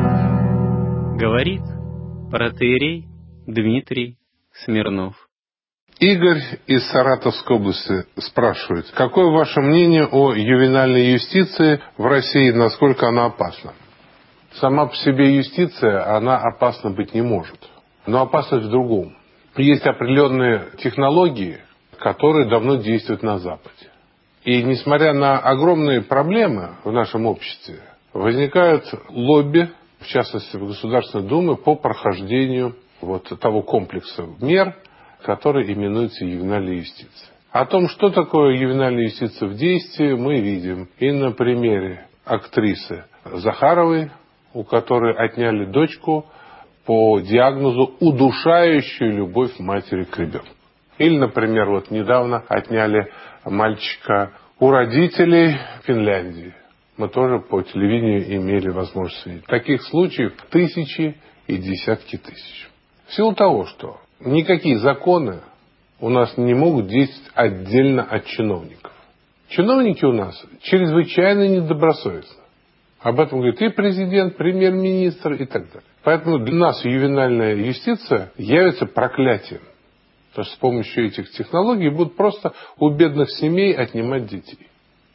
Говорит протоиерей Дмитрий Смирнов.
Игорь из Саратовской области спрашивает: какое ваше мнение о ювенальной юстиции в России, насколько она опасна? Сама по себе юстиция, она опасна быть не может. Но опасность в другом. Есть определенные технологии, которые давно действуют на Западе. И несмотря на огромные проблемы в нашем обществе, возникают лобби, в частности в Государственной Думе, по прохождению того комплекса мер, который именуется ювенальной юстицией. О том, что такое ювенальная юстиция в действии, мы видим и на примере актрисы Захаровой, у которой отняли дочку по диагнозу «удушающую любовь матери к ребенку». Или, например, недавно отняли мальчика у родителей в Финляндии. Мы тоже по телевидению имели возможность видеть. Таких случаев тысячи и десятки тысяч. В силу того, что никакие законы у нас не могут действовать отдельно от чиновников. Чиновники у нас чрезвычайно недобросовестны. Об этом говорит и президент, премьер-министр и так далее. Поэтому для нас ювенальная юстиция явится проклятием. Потому что с помощью этих технологий будут просто у бедных семей отнимать детей.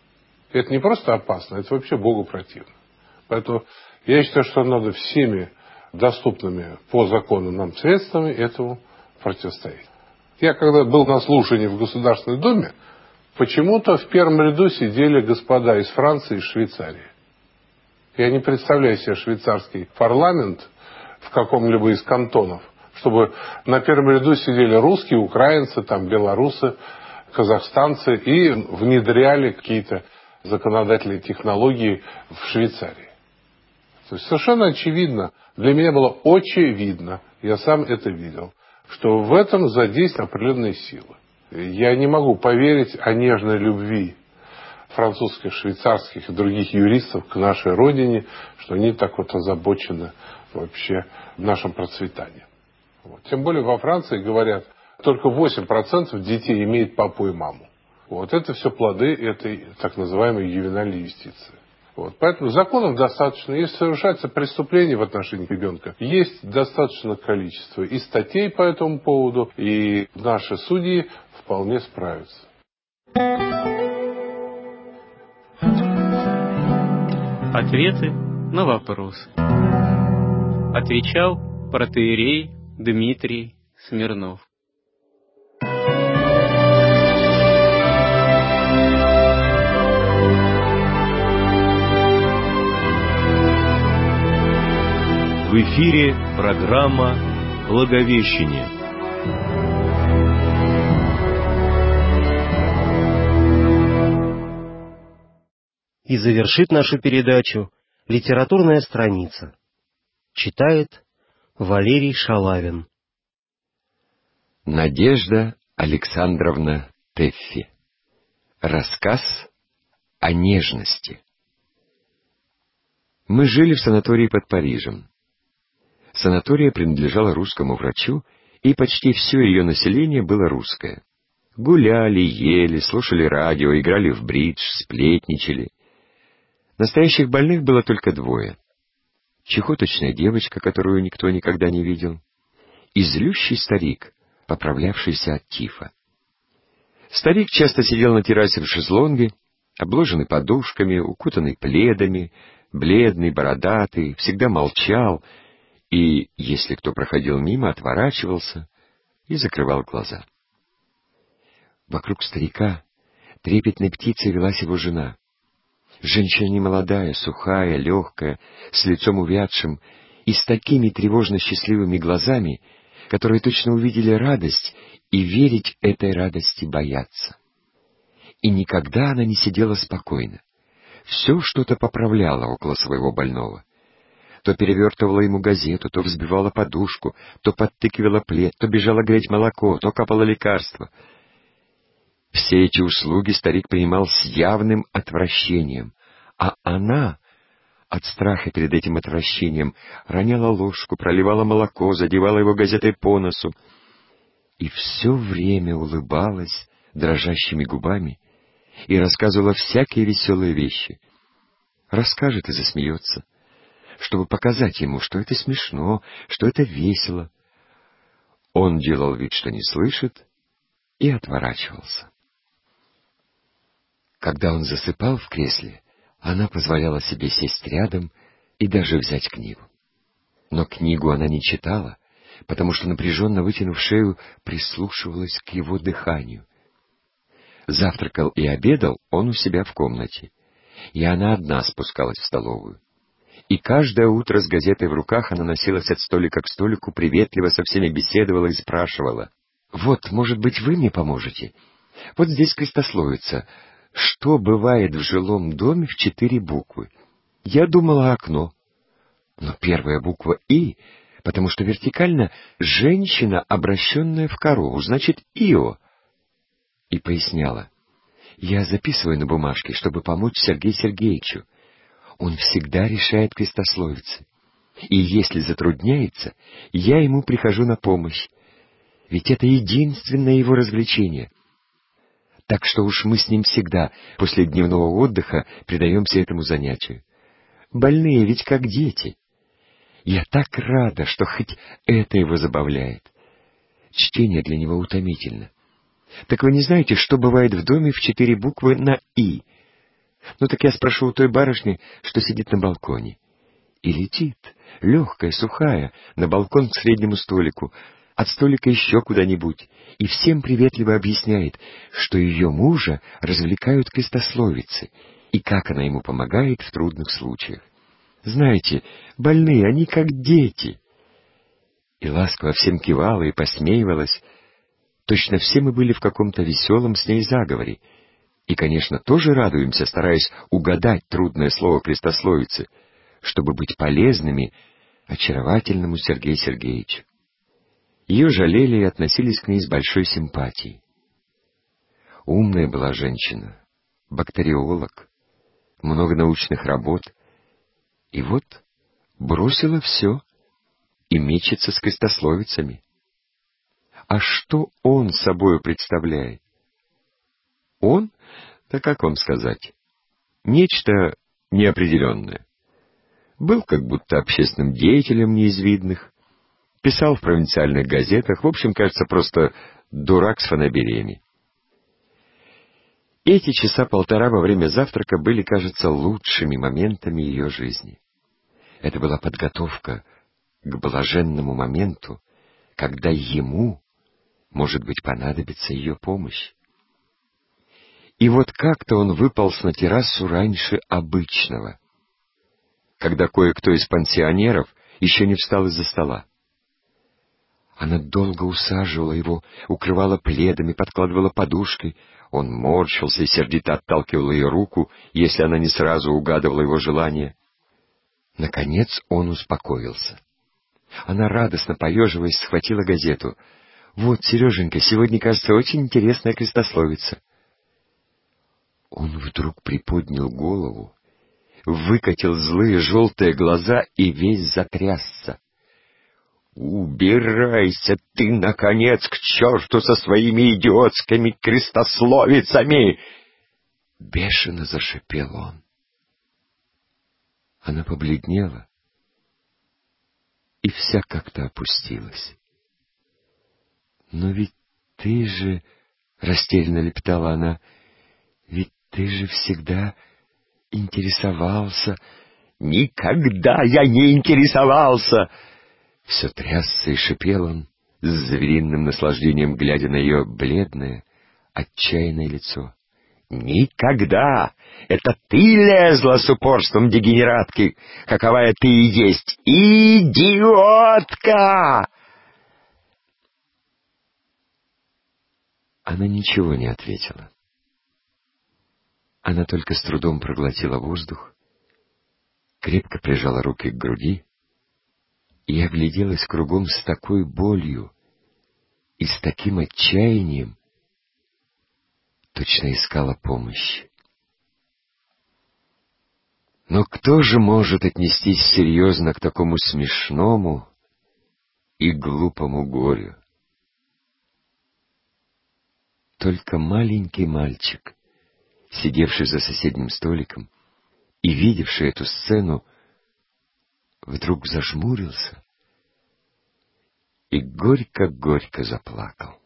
И это не просто опасно, это вообще Богу противно. Поэтому я считаю, что надо всеми доступными по закону нам средствами этому противостоять. Я когда был на слушании в Государственной Думе, почему-то в первом ряду сидели господа из Франции и Швейцарии. Я не представляю себе швейцарский парламент в каком-либо из кантонов, чтобы на первом ряду сидели русские, украинцы, белорусы, казахстанцы и внедряли какие-то законодательные технологии в Швейцарии. То есть совершенно очевидно, для меня было очевидно, я сам это видел, что в этом задействованы определенные силы. Я не могу поверить о нежной любви французских, швейцарских и других юристов к нашей родине, что они так вот озабочены вообще нашим процветанием. Вот. Тем более во Франции говорят, только 8% детей имеет папу и маму. Вот. Это все плоды этой так называемой ювенальной юстиции. Вот. Поэтому законов достаточно. Если совершается преступление в отношении ребенка, есть достаточное количество и статей по этому поводу, и наши судьи вполне справятся.
Ответы на вопросы. Отвечал протоиерей Дмитрий Смирнов.
В эфире программа «Благовещение».
И завершит нашу передачу литературная страница. Читает Валерий Шалавин.
Надежда Александровна Тэффи. Рассказ о нежности. Мы жили в санатории под Парижем. Санатория принадлежала русскому врачу, и почти все ее население было русское. Гуляли, ели, слушали радио, играли в бридж, сплетничали. Настоящих больных было только двое. Чехоточная девочка, которую никто никогда не видел, и злющий старик, поправлявшийся от тифа. Старик часто сидел на террасе в шезлонге, обложенный подушками, укутанный пледами, бледный, бородатый, всегда молчал, и, если кто проходил мимо, отворачивался и закрывал глаза. Вокруг старика трепетной птицей велась его жена. Женщина немолодая, сухая, легкая, с лицом увядшим и с такими тревожно счастливыми глазами, которые точно увидели радость и верить этой радости боятся. И никогда она не сидела спокойно. Все что-то поправляла около своего больного. То перевертывала ему газету, то взбивала подушку, то подтыкивала плед, то бежала греть молоко, то капала лекарство. Все эти услуги старик принимал с явным отвращением, а она, от страха перед этим отвращением, роняла ложку, проливала молоко, задевала его газетой по носу и все время улыбалась дрожащими губами и рассказывала всякие веселые вещи. Расскажет и засмеется, чтобы показать ему, что это смешно, что это весело. Он делал вид, что не слышит, и отворачивался. Когда он засыпал в кресле, она позволяла себе сесть рядом и даже взять книгу. Но книгу она не читала, потому что, напряженно вытянув шею, прислушивалась к его дыханию. Завтракал и обедал он у себя в комнате, и она одна спускалась в столовую. И каждое утро с газетой в руках она носилась от столика к столику, приветливо со всеми беседовала и спрашивала: «Вот, может быть, вы мне поможете? Вот здесь крестословица. Что бывает в жилом доме в 4 буквы? Я думала окно. Но первая буква «И», потому что вертикально женщина, обращенная в корову, значит «Ио». И поясняла: я записываю на бумажке, чтобы помочь Сергею Сергеевичу. Он всегда решает крестословицы. И если затрудняется, я ему прихожу на помощь. Ведь это единственное его развлечение. Так что уж мы с ним всегда после дневного отдыха предаемся этому занятию. Больные ведь как дети. Я так рада, что хоть это его забавляет. Чтение для него утомительно. Так вы не знаете, что бывает в доме в 4 буквы на «И»? Ну так я спрошу у той барышни, что сидит на балконе. И летит, легкая, сухая, на балкон к среднему столику, от столика еще куда-нибудь, и всем приветливо объясняет, что ее мужа развлекают крестословицы, и как она ему помогает в трудных случаях. Знаете, больные, они как дети. И ласково всем кивала и посмеивалась. Точно все мы были в каком-то веселом с ней заговоре. И, конечно, тоже радуемся, стараясь угадать трудное слово крестословицы, чтобы быть полезными очаровательному Сергею Сергеевичу. Ее жалели и относились к ней с большой симпатией. Умная была женщина, бактериолог, много научных работ, и вот бросила все и мечется с крестословицами. А что он собою представляет? Он, да как вам сказать, нечто неопределенное. Был как будто общественным деятелем неизвидных, писал в провинциальных газетах, в общем, кажется, просто дурак с фанабериями. Эти часа полтора во время завтрака были, кажется, лучшими моментами ее жизни. Это была подготовка к блаженному моменту, когда ему, может быть, понадобится ее помощь. И вот как-то он выполз на террасу раньше обычного, когда кое-кто из пансионеров еще не встал из-за стола. Она долго усаживала его, укрывала пледами, подкладывала подушкой. Он морщился и сердито отталкивал ее руку, если она не сразу угадывала его желание. Наконец он успокоился. Она, радостно поеживаясь, схватила газету. «Вот, Сереженька, сегодня, кажется, очень интересная крестословица». Он вдруг приподнял голову, выкатил злые желтые глаза и весь затрясся. «Убирайся ты, наконец, к черту со своими идиотскими крестословицами!» Бешено зашипел он. Она побледнела и вся как-то опустилась. «Но ведь ты же...» — растерянно лепетала она. «Ведь ты же всегда интересовался...» «Никогда я не интересовался!» Все трясся и шипел он, с звериным наслаждением глядя на ее бледное, отчаянное лицо. «Никогда! Это ты лезла с упорством дегенератки, каковая ты и есть! Идиотка!» Она ничего не ответила. Она только с трудом проглотила воздух, крепко прижала руки к груди и огляделась кругом с такой болью и с таким отчаянием, точно искала помощи. Но кто же может отнестись серьезно к такому смешному и глупому горю? Только маленький мальчик, сидевший за соседним столиком и видевший эту сцену, вдруг зажмурился и горько-горько заплакал.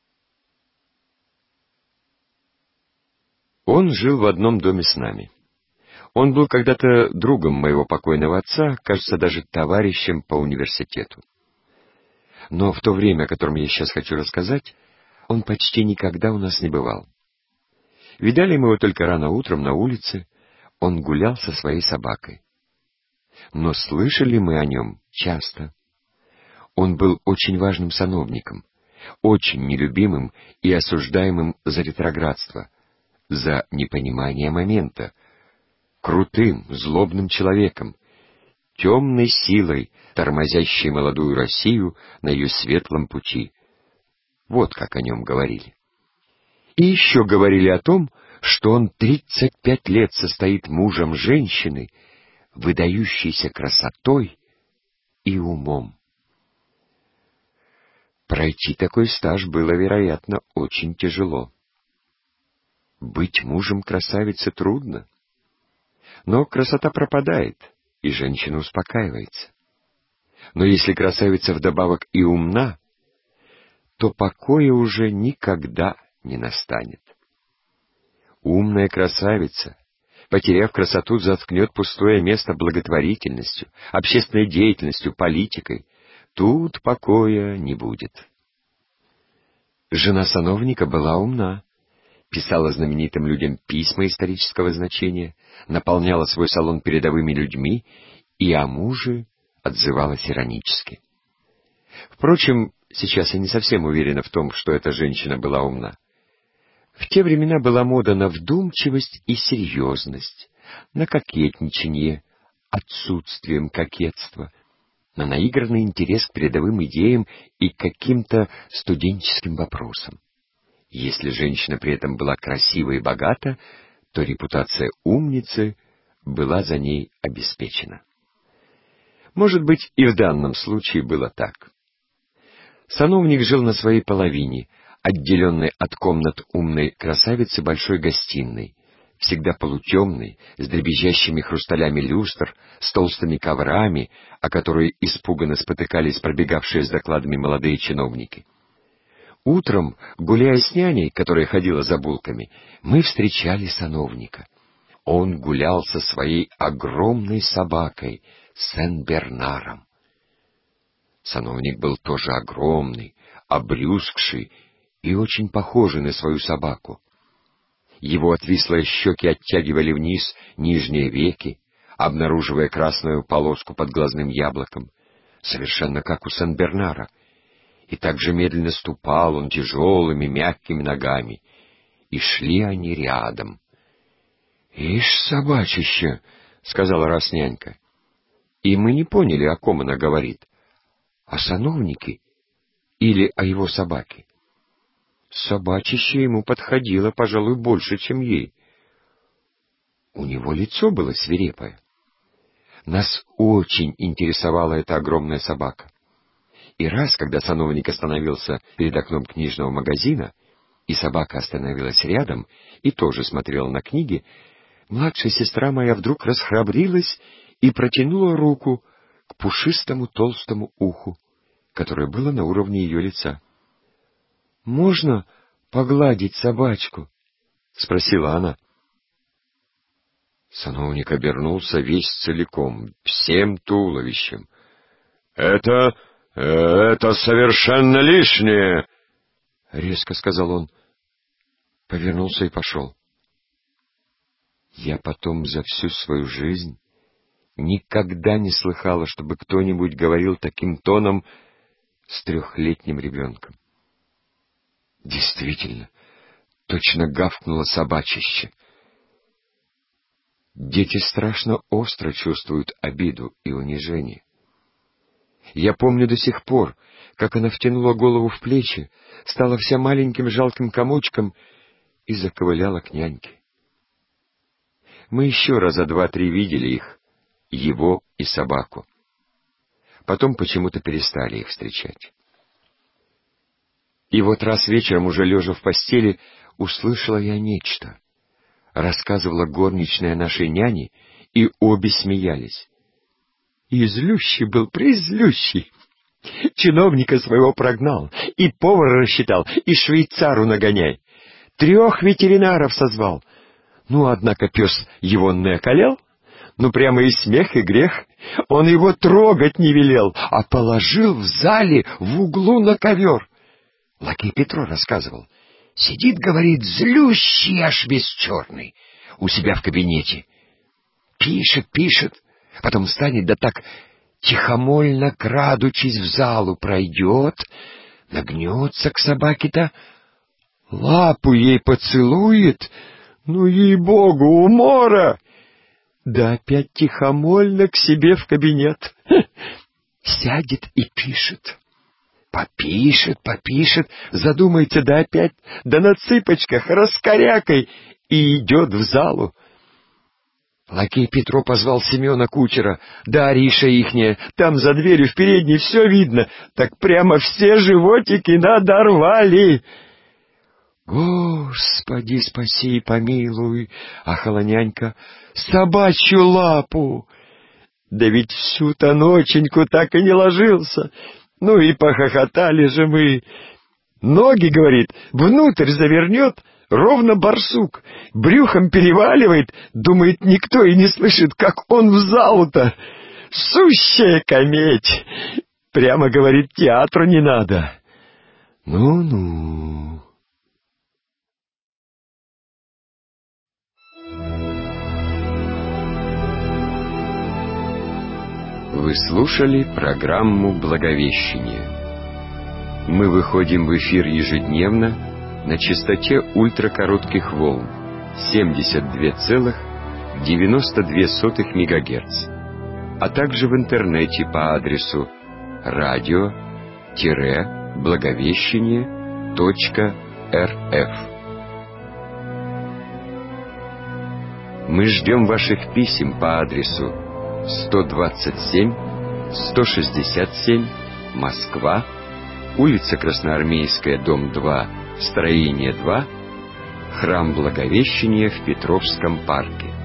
Он жил в одном доме с нами. Он был когда-то другом моего покойного отца, кажется, даже товарищем по университету. Но в то время, о котором я сейчас хочу рассказать, он почти никогда у нас не бывал. Видали мы его только рано утром на улице, он гулял со своей собакой. Но слышали мы о нем часто. Он был очень важным сановником, очень нелюбимым и осуждаемым за ретроградство, за непонимание момента, крутым, злобным человеком, темной силой, тормозящей молодую Россию на ее светлом пути. Вот как о нем говорили. И еще говорили о том, что он 35 лет состоит мужем женщины, выдающейся красотой и умом. Пройти такой стаж было, вероятно, очень тяжело. Быть мужем красавицы трудно. Но красота пропадает, и женщина успокаивается. Но если красавица вдобавок и умна, то покоя уже никогда не настанет. Умная красавица, потеряв красоту, заткнет пустое место благотворительностью, общественной деятельностью, политикой. Тут покоя не будет. Жена сановника была умна, писала знаменитым людям письма исторического значения, наполняла свой салон передовыми людьми и о муже отзывалась иронически. Впрочем, сейчас я не совсем уверена в том, что эта женщина была умна. В те времена была мода на вдумчивость и серьезность, на кокетничанье, отсутствием кокетства, на наигранный интерес к передовым идеям и к каким-то студенческим вопросам. Если женщина при этом была красива и богата, то репутация умницы была за ней обеспечена. Может быть, и в данном случае было так. Сановник жил на своей половине, отделенной от комнат умной красавицы большой гостиной, всегда полутемной, с дребезжащими хрусталями люстр, с толстыми коврами, о которые испуганно спотыкались пробегавшие с докладами молодые чиновники. Утром, гуляя с няней, которая ходила за булками, мы встречали сановника. Он гулял со своей огромной собакой, Сен-Бернаром. Сановник был тоже огромный, обрюзгший и очень похожий на свою собаку. Его отвислые щеки оттягивали вниз нижние веки, обнаруживая красную полоску под глазным яблоком, совершенно как у Сен-Бернара. И так же медленно ступал он тяжелыми мягкими ногами, и шли они рядом. — Ишь, собачище! — сказала раз нянька. И мы не поняли, о ком она говорит. О сановнике или о его собаке? Собачище ему подходило, пожалуй, больше, чем ей. У него лицо было свирепое. Нас очень интересовала эта огромная собака. И раз, когда сановник остановился перед окном книжного магазина, и собака остановилась рядом и тоже смотрела на книги, младшая сестра моя вдруг расхрабрилась и протянула руку к пушистому толстому уху, которое было на уровне ее лица. — Можно погладить собачку? — спросила она. Сановник обернулся весь целиком, всем туловищем. — Это совершенно лишнее! — резко сказал он. Повернулся и пошел. Я потом за всю свою жизнь никогда не слыхала, чтобы кто-нибудь говорил таким тоном с 3-летним ребенком. Действительно, точно гавкнуло собачище. Дети страшно остро чувствуют обиду и унижение. Я помню до сих пор, как она втянула голову в плечи, стала вся маленьким жалким комочком и заковыляла к няньке. Мы еще раза 2-3 видели их, его и собаку. Потом почему-то перестали их встречать. И вот раз вечером, уже лежа в постели, услышала я нечто. Рассказывала горничная нашей няне, и обе смеялись. И злющий был, презлющий. Чиновника своего прогнал, и повара рассчитал, и швейцару нагоняй. 3 ветеринаров созвал. Ну, однако пес его не околел, ну, прямо и смех, и грех. Он его трогать не велел, а положил в зале в углу на ковер. Лакей Петро рассказывал. Сидит, говорит, злющий аж весь черный у себя в кабинете. Пишет, потом встанет, да так тихомольно, крадучись в залу, пройдет, нагнется к собаке-то, лапу ей поцелует, ну, ей-богу, умора! Да опять тихомольно к себе в кабинет. Сядет и пишет. Попишет, задумается, да опять, да на цыпочках, раскорякой, и идет в залу. Лакей Петро позвал Семена кучера, да Ариша ихняя, там за дверью в передней все видно, так прямо все животики надорвали. Господи, спаси и помилуй, ахала нянька, собачью лапу! Да ведь всю-то ноченьку так и не ложился. Ну и похохотали же мы. Ноги, говорит, внутрь завернет, ровно барсук, брюхом переваливает, думает, никто и не слышит, как он в залу-то. Сущая кометь! Прямо, говорит, театру не надо. Ну-ну... Вы слушали программу «Благовещение». Мы выходим в эфир ежедневно на частоте ультракоротких волн 72,92 МГц, а также в интернете по адресу radio-благовещение.рф. Мы ждем ваших писем по адресу 127, 167, Москва, улица Красноармейская, дом 2, строение 2, Храм Благовещения в Петровском парке.